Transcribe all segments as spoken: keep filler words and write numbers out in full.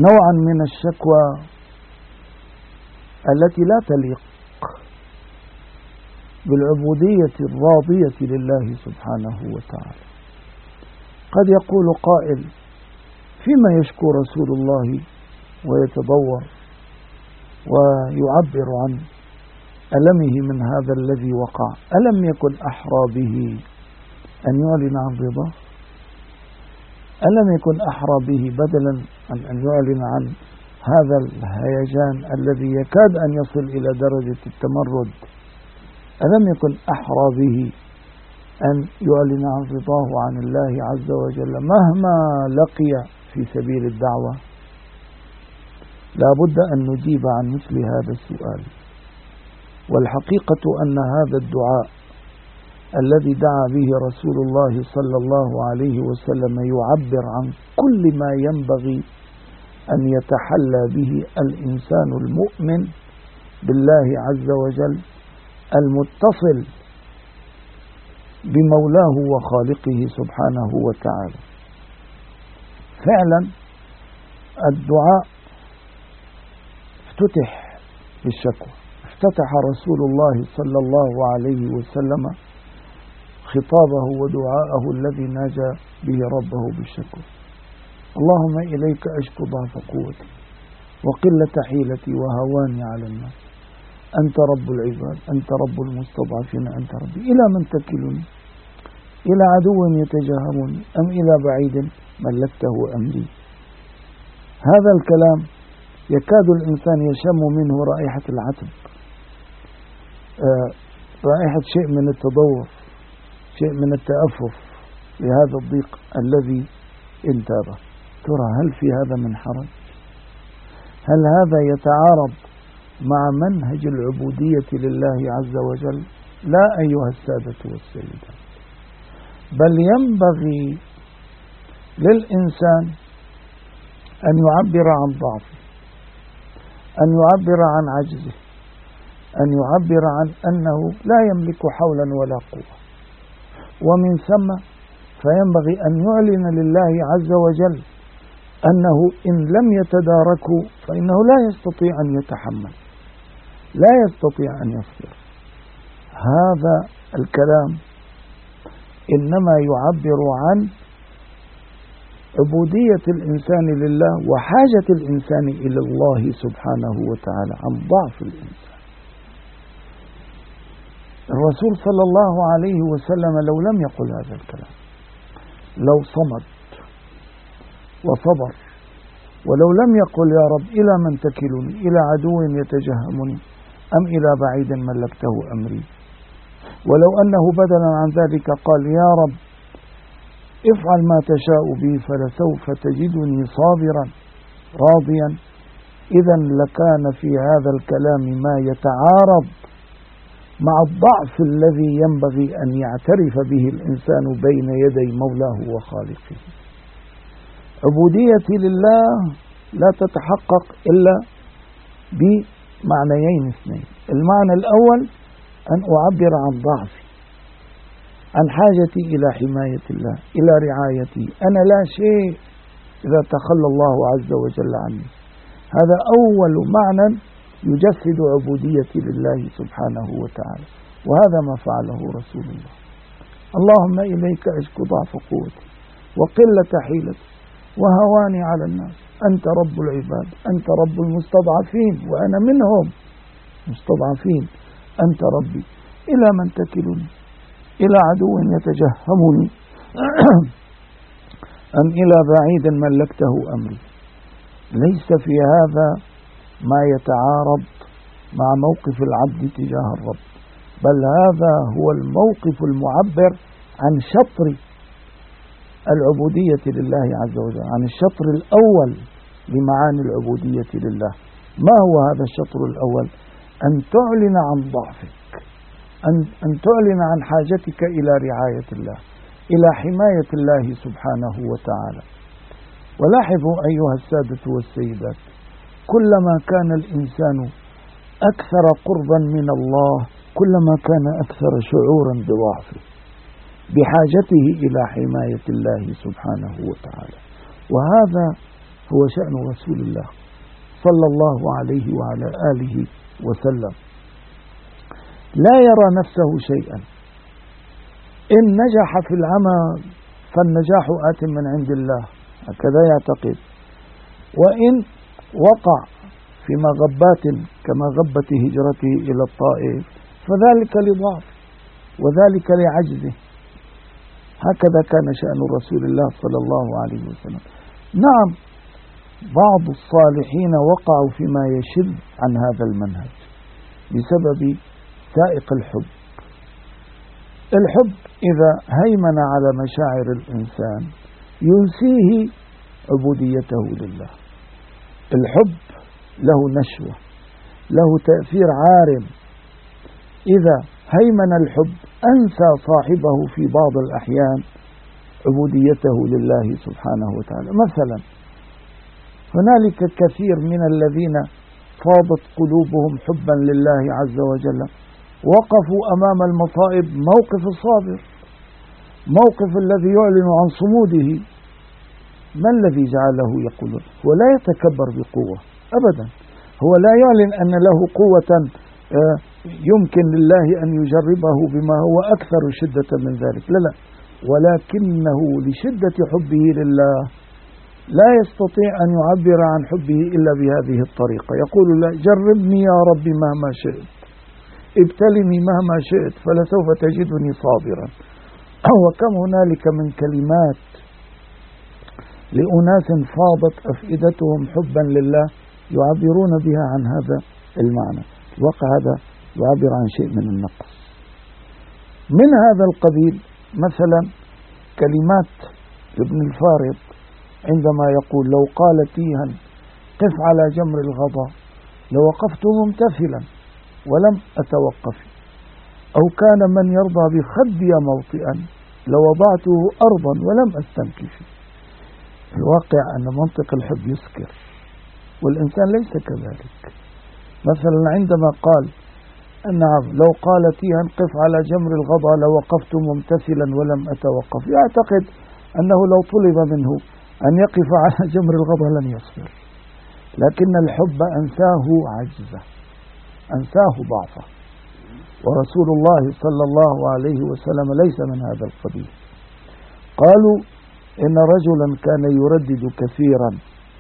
نوعا من الشكوى التي لا تليق بالعبودية الراضية لله سبحانه وتعالى. قد يقول قائل: فيما يشكو رسول الله ويتضور ويعبر عن ألمه من هذا الذي وقع، ألم يكن أحرى به أن يعلن عن رضاه؟ ألم يكن أحرى به بدلا عن أن يعلن عن هذا الهيجان الذي يكاد أن يصل إلى درجة التمرد؟ ألم يكن أحرى به أن يعلن عن رضاه عن الله عز وجل مهما لقي في سبيل الدعوة؟ لا بد أن نجيب عن مثل هذا السؤال. والحقيقة أن هذا الدعاء الذي دعا به رسول الله صلى الله عليه وسلم يعبر عن كل ما ينبغي أن يتحلى به الإنسان المؤمن بالله عز وجل المتصل بمولاه وخالقه سبحانه وتعالى. فعلا الدعاء افتتح بالشكوى. افتتح رسول الله صلى الله عليه وسلم خطابه ودعاءه الذي ناجى به ربه بالشكوى: اللهم إليك أشكو ضعف قوتي وقلة حيلتي وهواني على الناس، أنت رب العباد، أنت رب المستضعفين، أنت ربي. إلى من تكلني؟ إلى عدو يتجهمني أم إلى بعيد ملكته أمري؟ هذا الكلام يكاد الإنسان يشم منه رائحة العتب، آه رائحة شيء من التضور، شيء من التأفف لهذا الضيق الذي انتابه. ترى هل في هذا من حرج؟ هل هذا يتعارض مع منهج العبودية لله عز وجل؟ لا أيها السادة والسيدات، بل ينبغي للإنسان أن يعبر عن ضعفه، أن يعبر عن عجزه، أن يعبر عن أنه لا يملك حولا ولا قوة. ومن ثم فينبغي أن يعلن لله عز وجل أنه إن لم يتداركه فإنه لا يستطيع أن يتحمل، لا يستطيع أن يصبر. هذا الكلام إنما يعبر عن عبودية الإنسان لله وحاجة الإنسان إلى الله سبحانه وتعالى، عن ضعف الإنسان. الرسول صلى الله عليه وسلم لو لم يقل هذا الكلام، لو صمد وصبر، ولو لم يقل يا رب إلى من تكلني؟ إلى عدو يتجهمني أم إلى بعيد ملكته أمري؟ ولو أنه بدلا عن ذلك قال يا رب افعل ما تشاء بي فلسوف تجدني صابرا راضيا، إذا لكان في هذا الكلام ما يتعارض مع الضعف الذي ينبغي أن يعترف به الإنسان بين يدي مولاه وخالقه. عبوديتي لله لا تتحقق إلا بمعنيين اثنين. المعنى الأول أن أعبر عن ضعفي، عن حاجتي إلى حماية الله، إلى رعايتي. أنا لا شيء إذا تخلى الله عز وجل عني. هذا أول معنى يجسد عبوديتي لله سبحانه وتعالى، وهذا ما فعله رسول الله. اللهم إليك أشكو ضعف قوتي وقلة حيلتي وهواني على الناس، أنت رب العباد، أنت رب المستضعفين وأنا منهم مستضعفين، أنت ربي. إلى من تكلني؟ إلى عدو يتجهمني أم إلى بعيد ملكته أمري؟ ليس في هذا ما يتعارض مع موقف العبد تجاه الرب، بل هذا هو الموقف المعبر عن شطر العبودية لله عز وجل، عن الشطر الأول لمعاني العبودية لله. ما هو هذا الشطر الأول؟ أن تعلن عن ضعفك، أن, أن تعلن عن حاجتك إلى رعاية الله، إلى حماية الله سبحانه وتعالى. ولاحظوا أيها السادة والسيدات، كلما كان الإنسان أكثر قربا من الله كلما كان أكثر شعورا بضعفه، بحاجته إلى حماية الله سبحانه وتعالى. وهذا هو شأن رسول الله صلى الله عليه وعلى آله وسلم. لا يرى نفسه شيئا. إن نجح في العمل فالنجاح آت من عند الله، هكذا يعتقد. وإن وقع في مغبات كمغبة هجرته إلى الطائف فذلك لضعف وذلك لعجزه. هكذا كان شأن رسول الله صلى الله عليه وسلم. نعم، بعض الصالحين وقعوا فيما يشذ عن هذا المنهج بسبب سائق الحب. الحب إذا هيمن على مشاعر الإنسان ينسيه عبوديته لله. الحب له نشوة، له تأثير عارم. إذا هيمن الحب أنسى صاحبه في بعض الأحيان عبوديته لله سبحانه وتعالى. مثلا هنالك كثير من الذين فاضت قلوبهم حبا لله عز وجل وقفوا أمام المصائب موقف الصابر، موقف الذي يعلن عن صموده. ما الذي جعله يقول؟ هو لا يتكبر بقوة أبدا، هو لا يعلن أن له قوة يمكن لله أن يجربه بما هو أكثر شدة من ذلك، لا لا، ولكنه لشدة حبه لله لا يستطيع أن يعبر عن حبه إلا بهذه الطريقة. يقول لا، جربني يا رب مهما شئت، ابتلني مهما شئت فلسوف تجدني صابرا. وكم هنالك من كلمات لأناس فاضت أفئدتهم حبا لله يعبرون بها عن هذا المعنى. الواقع هذا يعبر عن شيء من النقص. من هذا القبيل مثلا كلمات ابن الفارض عندما يقول لو قال تيها قف على جمر الغضا لوقفت ممتثلا ولم أتوقف، أو كان من يرضى بخدي موطئا لوضعته أرضا ولم أستنكف. الواقع أن منطق الحب يسكر والإنسان ليس كذلك. مثلا عندما قال نعم لو قال تيها قف على جمر الغضا لوقفت ممتثلا ولم أتوقف، يعتقد أنه لو طلب منه أن يقف على جمر الغضا لن يصبر، لكن الحب أنساه عجزه، أنساه ضعفه. ورسول الله صلى الله عليه وسلم ليس من هذا القبيل. قالوا إن رجلا كان يردد كثيرا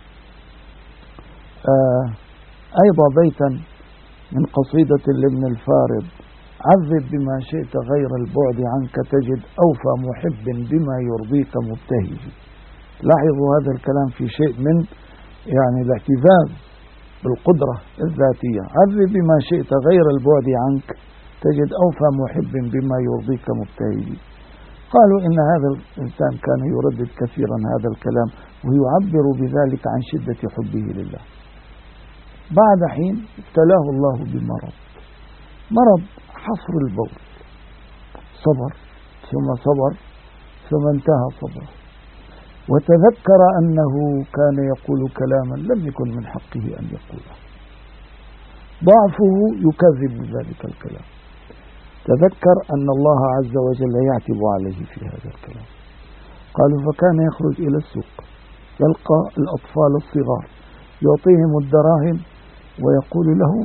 آه أيضا بيتا من قصيدة لابن الفارض: عذب بما شئت غير البعد عنك تجد أوفى محب بما يرضيك مبتهج. لاحظوا هذا الكلام في شيء من يعني الاعتزاز بالقدرة الذاتية. عذب بما شئت غير البعد عنك تجد أوفى محب بما يرضيك مبتهج. قالوا إن هذا الإنسان كان يردد كثيرا هذا الكلام ويعبر بذلك عن شدة حبه لله. بعد حين ابتلاه الله بمرض، مرض حصر البول، صبر ثم صبر ثم انتهى صبره، وتذكر أنه كان يقول كلاما لم يكن من حقه أن يقوله، ضعفه يكذب ذلك الكلام. تذكر أن الله عز وجل يعتب عليه في هذا الكلام. قالوا فكان يخرج إلى السوق يلقى الأطفال الصغار يعطيهم الدراهم ويقول لهم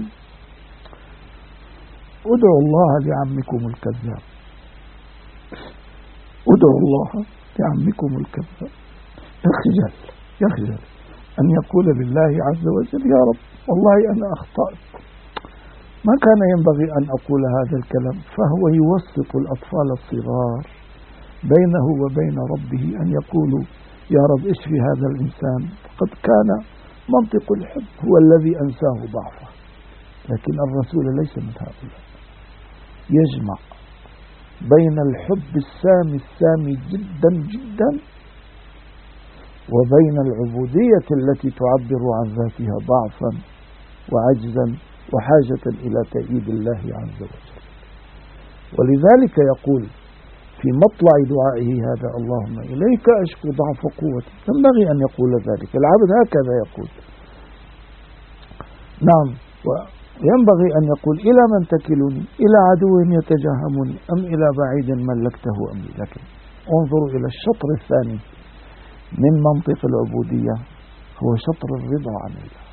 ادعوا الله لعمكم الكذاب، ادعوا الله لعمكم الكذاب. يخجل يخجل أن يقول لله عز وجل يا رب والله أنا أخطأت، ما كان ينبغي أن أقول هذا الكلام. فهو يوسط الأطفال الصغار بينه وبين ربه أن يقولوا يا رب اشفي هذا الإنسان، قد كان منطق الحب هو الذي أنساه ضعفه. لكن الرسول ليس من هؤلاء، يجمع بين الحب السامي السامي جدا جدا وبين العبودية التي تعبر عن ذاتها ضعفا وعجزا وحاجة إلى تأييد الله عز وجل. ولذلك يقول في مطلع دعائه هذا: اللهم إليك أشكو ضعف قوتي. ينبغي أن يقول ذلك العبد، هكذا يقول. نعم، وينبغي أن يقول: إلى من تكلني؟ إلى عدو يتجهمني أم إلى بعيد ملكته أمري؟ لكن انظروا إلى الشطر الثاني من منطق العبودية هو شطر الرضا عن الله.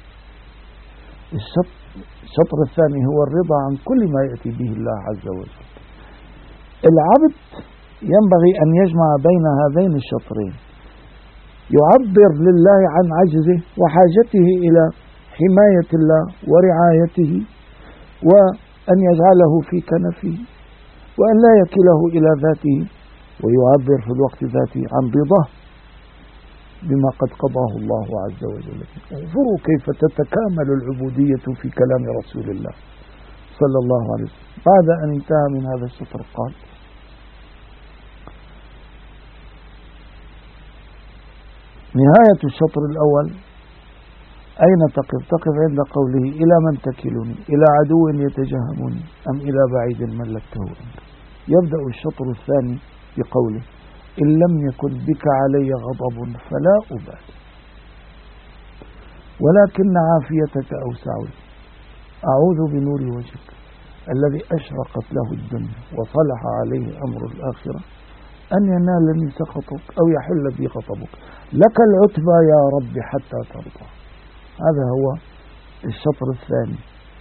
الشطر الثاني هو الرضا عن كل ما يأتي به الله عز وجل. العبد ينبغي أن يجمع بين هذين الشطرين، يعبر لله عن عجزه وحاجته إلى حماية الله ورعايته، وأن يجعله في كنفه، وأن لا يكله إلى ذاته، ويعبر في الوقت ذاته عن رضاه بما قد قضاه الله عز وجل. انظروا كيف تتكامل العبودية في كلام رسول الله صلى الله عليه وسلم. بعد أن انتهى من هذا الشطر قال: نهاية الشطر الأول أين تقف؟ تقف عند قوله: إلى من تكلني؟ إلى عدو يتجهمني أم إلى بعيد ملكته أمري؟ يبدأ الشطر الثاني بقوله: إن لم يكن بك علي غضب فلا أبالي، ولكن عافيتك أوسع لي. أعوذ بنور وجهك الذي أشرقت له الدنيا وصلح عليه أمر الآخرة أن ينالني سخطك أو يحل بي غضبك، لك العتبى يا رب حتى ترضى. هذا هو الشطر الثاني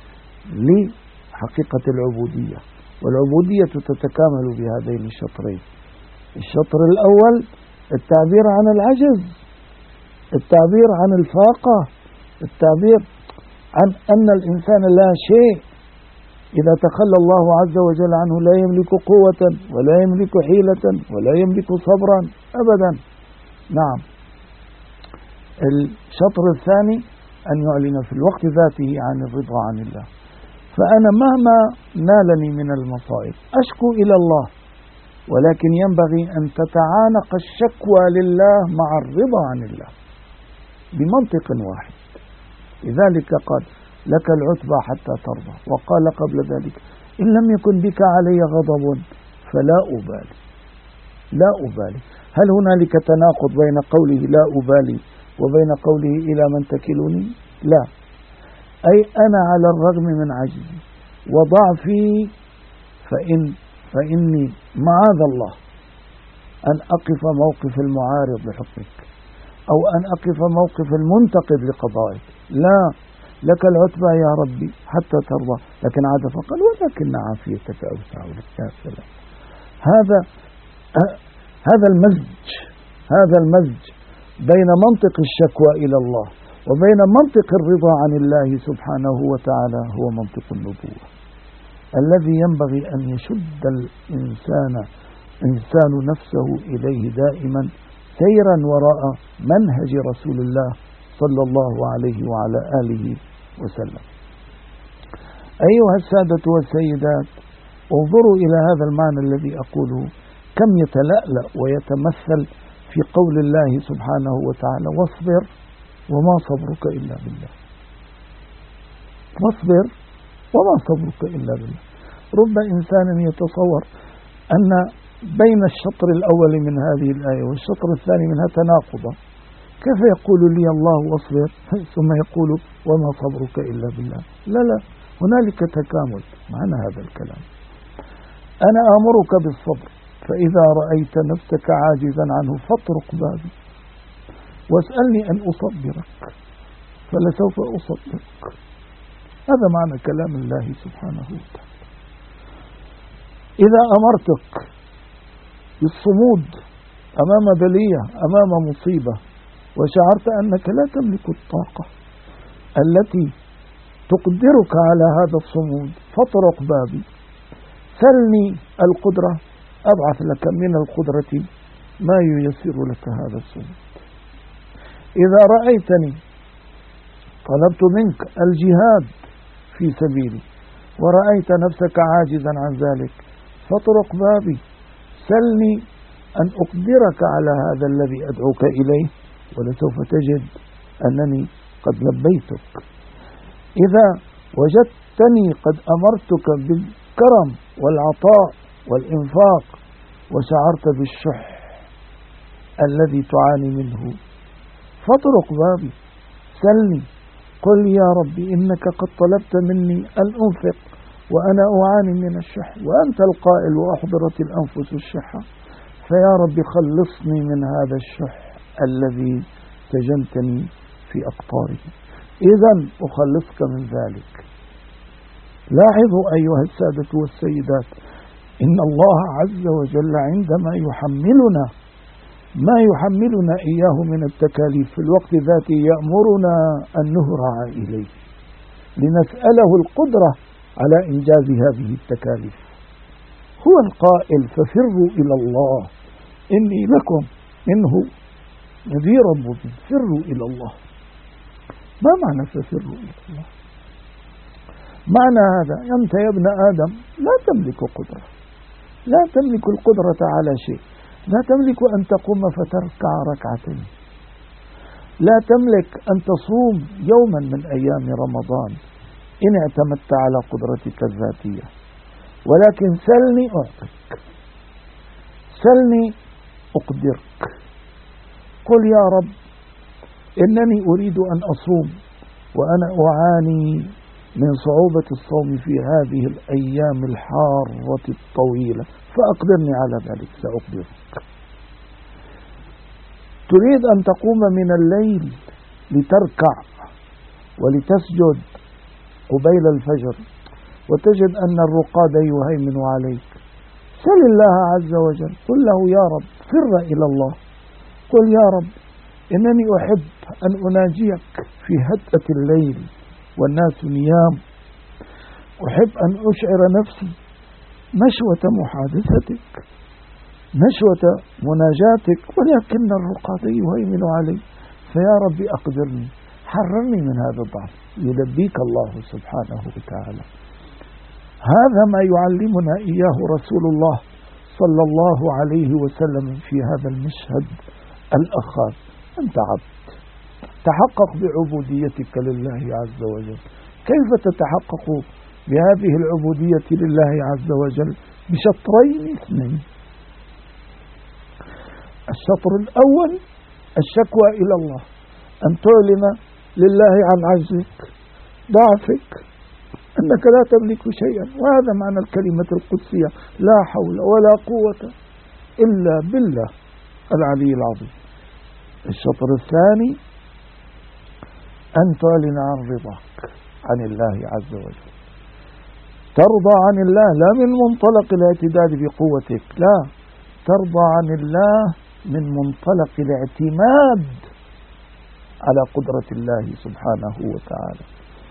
لحقيقة العبودية، والعبودية تتكامل بهذين الشطرين. الشطر الأول التعبير عن العجز، التعبير عن الفاقة، التعبير عن أن الإنسان لا شيء إذا تخلى الله عز وجل عنه، لا يملك قوة ولا يملك حيلة ولا يملك صبرا أبدا. نعم. الشطر الثاني أن يعلن في الوقت ذاته عن الرضا عن الله. فأنا مهما نالني من المصائب أشكو إلى الله، ولكن ينبغي أن تتعانق الشكوى لله مع الرضا عن الله بمنطق واحد. لذلك قال: لك العتبى حتى ترضى. وقال قبل ذلك: إن لم يكن بك علي غضب فلا أبالي. لا أبالي. هل هنالك تناقض بين قوله لا أبالي وبين قوله إلى من تكلني؟ لا. أي أنا على الرغم من عجزي وضعفي فإن فإني معاذ الله أن أقف موقف المعارض لحكمك، أو أن أقف موقف المنتقد لقضائك. لا، لك العتبى يا ربي حتى ترضى. لكن عاد فقال: ولكن عافيتك أوسع لك. يا سلام. هذا هذا المزج هذا المزج بين منطق الشكوى إلى الله وبين منطق الرضا عن الله سبحانه وتعالى هو منطق النبوة الذي ينبغي أن يشد الإنسان إنسان نفسه إليه دائما سيرا وراء منهج رسول الله صلى الله عليه وعلى آله وسلم. أيها السادة والسيدات، انظروا إلى هذا المعنى الذي أقوله، كم يتلألأ ويتمثل في قول الله سبحانه وتعالى: واصبر وما صبرك إلا بالله. واصبر وما صبرك إلا بالله. رب إنسان يتصور أن بين الشطر الأول من هذه الآية والشطر الثاني منها تناقضا. كيف يقول لي الله واصبر ثم يقول وما صبرك إلا بالله؟ لا لا، هنالك تكامل. معنى هذا الكلام: أنا آمرك بالصبر، فإذا رأيت نفسك عاجزا عنه فاطرق بابي واسألني أن أصبرك فلسوف أصبرك. هذا معنى كلام الله سبحانه وتعالى. إذا أمرتك بالصمود أمام بلية، أمام مصيبة، وشعرت أنك لا تملك الطاقة التي تقدرك على هذا الصمود فاطرق بابي، سلني القدرة، أبعث لك من القدرة ما ييسر لك هذا الصمود. إذا رأيتني طلبت منك الجهاد في سبيلي ورأيت نفسك عاجزا عن ذلك فاطرق بابي، سلني أن أقدرك على هذا الذي أدعوك إليه، ولسوف تجد أنني قد لبيتك. إذا وجدتني قد أمرتك بالكرم والعطاء والإنفاق وشعرت بالشح الذي تعاني منه فاطرق بابي، سلني، قل يا ربي إنك قد طلبت مني أن أنفق وأنا أعاني من الشح، وأنت القائل وأحضرت الأنفس الشح، فيا رب خلصني من هذا الشح الذي سجنتني في أقطاره. إذن أخلصك من ذلك. لاحظوا أيها السادة والسيدات، إن الله عز وجل عندما يحملنا ما يحملنا إياه من التكاليف في الوقت ذاته يأمرنا أن نهرع إليه لنسأله القدرة على إنجاز هذه التكاليف. هو القائل: ففروا إلى الله إني لكم منه نذير مبين. فروا إلى الله. ما معنى ففروا إلى الله؟ معنى هذا: أنت يا ابن آدم لا تملك قدرة، لا تملك القدرة على شيء، لا تملك أن تقوم فتركع ركعتين، لا تملك أن تصوم يوما من أيام رمضان إن اعتمدت على قدرتك الذاتية، ولكن سلني أعطيك، سلني أقدرك. قل يا رب إنني أريد أن أصوم وأنا أعاني من صعوبة الصوم في هذه الأيام الحارة الطويلة، فأقدرني على ذلك، سأقدرك. تريد أن تقوم من الليل لتركع ولتسجد قبيل الفجر وتجد أن الرقاد يهيمن عليك، سل الله عز وجل، قل له: يا رب فر إلى الله، قل يا رب إنني أحب أن أناجيك في هدأة الليل والناس نيام، أحب أن أشعر نفسي نشوة محادثتك، نشوة مناجاتك، ولكن الرقاد يهيمن علي، فيا رب أقدرني، حررني من هذا الضعف. يلبيك الله سبحانه وتعالى. هذا ما يعلمنا إياه رسول الله صلى الله عليه وسلم في هذا المشهد الأخر. أنت عبد، تحقق بعبوديتك لله عز وجل. كيف تتحقق بهذه العبودية لله عز وجل؟ بشطرين اثنين. الشطر الأول الشكوى إلى الله، أن تعلن لله عن عجزك، ضعفك، أنك لا تملك شيئا، وهذا معنى الكلمة القدسية: لا حول ولا قوة إلا بالله العلي العظيم. الشطر الثاني أن تعلن عن رضاك عن الله عز وجل، ترضى عن الله لا من منطلق الاعتداد بقوتك، لا، ترضى عن الله من منطلق الاعتماد على قدرة الله سبحانه وتعالى.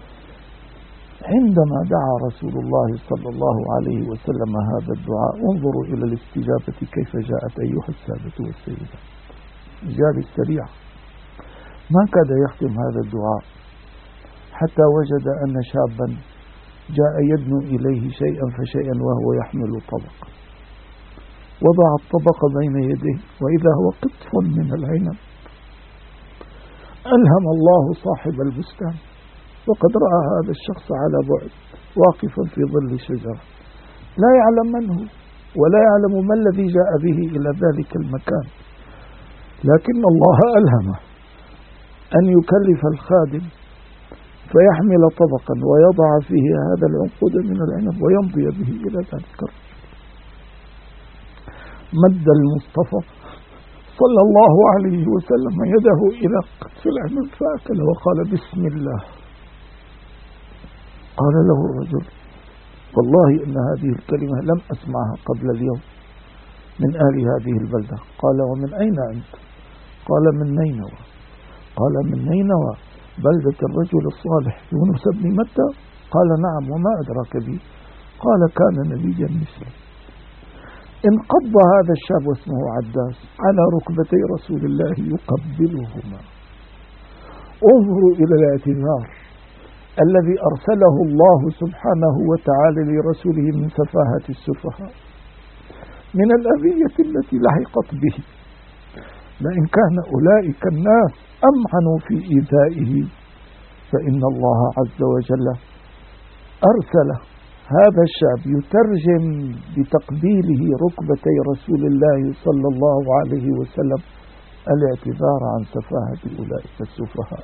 عندما دعا رسول الله صلى الله عليه وسلم هذا الدعاء، انظروا إلى الاستجابة كيف جاءت أيها السادة والسيدات. جاري السريع ما كاد يختم هذا الدعاء حتى وجد أن شابا جاء يدنو إليه شيئا فشيئا وهو يحمل طبق، وضع الطبق بين يديه وإذا هو قطف من العنب. ألهم الله صاحب البستان، وقد رأى هذا الشخص على بعد واقفا في ظل شجرة، لا يعلم من هو ولا يعلم ما الذي جاء به إلى ذلك المكان، لكن الله ألهمه أن يكلف الخادم فيحمل طبقا ويضع فيه هذا العنقود من العنب ويمضي به إلى ذلك الرجل. مد المصطفى صلى الله عليه وسلم يده إلى قطف العنب فأكل وقال: بسم الله. قال له الرجل: والله إن هذه الكلمة لم أسمعها قبل اليوم من أهل هذه البلدة. قال: ومن أين أنت؟ قال: من نينوى. قال: من نينوى بلدة الرجل الصالح يونس بن متى؟ قال: نعم. وما أدراك بي؟ قال: كان نبيا مثلي. انقض هذا الشاب واسمه عداس على ركبتي رسول الله يقبلهما. انظروا إلى الاعتذار الذي أرسله الله سبحانه وتعالى لرسوله من سفاهة السفهاء، من الأذية التي لحقت به. لئن كان أولئك الناس أمعنوا في إيذائه فإن الله عز وجل أرسل هذا الشاب يترجم بتقبيله ركبتي رسول الله صلى الله عليه وسلم الاعتذار عن سفاهة أولئك السفهاء،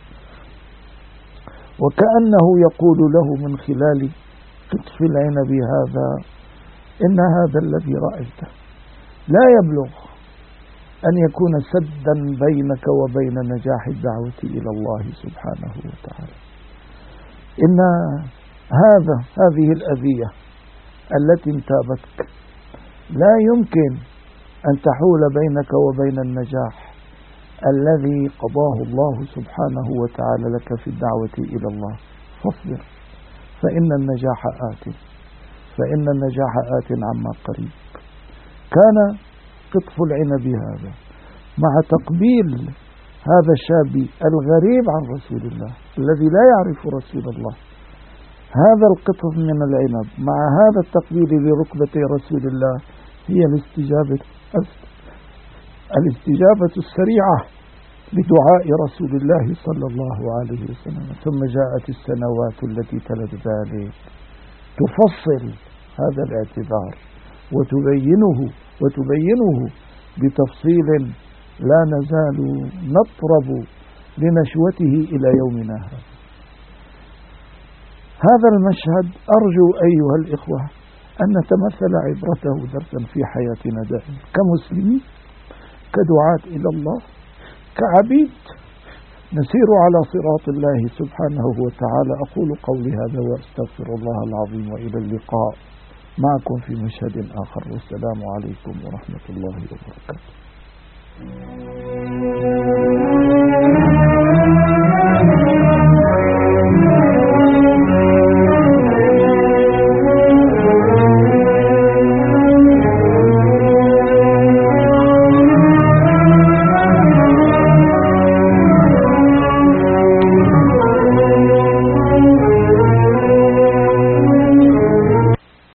وكأنه يقول له من خلال قطف العنب هذا: إن هذا الذي رأيته لا يبلغ أن يكون سدا بينك وبين نجاح الدعوة إلى الله سبحانه وتعالى. إن هذا هذه الأذية التي انتابتك لا يمكن أن تحول بينك وبين النجاح الذي قضاه الله سبحانه وتعالى لك في الدعوة إلى الله. فاصبر فإن النجاح آت، فإن النجاح آت عما قريب. كان قطف العنب هذا مع تقبيل هذا الشاب الغريب عن رسول الله الذي لا يعرف رسول الله، هذا القطف من العنب مع هذا التقبيل لركبتي رسول الله هي الاستجابة الاستجابة السريعة لدعاء رسول الله صلى الله عليه وسلم. ثم جاءت السنوات التي تلت ذلك تفصل هذا الاعتذار وتبينه وتبينه بتفصيل لا نزال نطرب لنشوته إلى يومنا هذا. هذا المشهد أرجو أيها الإخوة أن نتمثل عبرته درسا في حياتنا دائما كمسلمين، كدعاة إلى الله، كعبيد نسير على صراط الله سبحانه وتعالى. أقول قولي هذا وأستغفر الله العظيم، وإلى اللقاء معكم في مشهد آخر، والسلام عليكم ورحمة الله وبركاته.